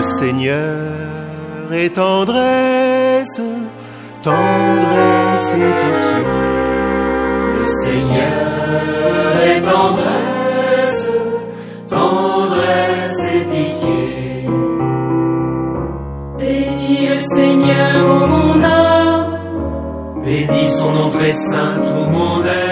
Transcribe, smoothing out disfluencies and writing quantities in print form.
Seigneur est tendresse, tendresse et pitié. Le Seigneur est tendresse, tendresse et pitié. Bénis le Seigneur, ô mon âme. Bénis son nom très saint, tout mon être.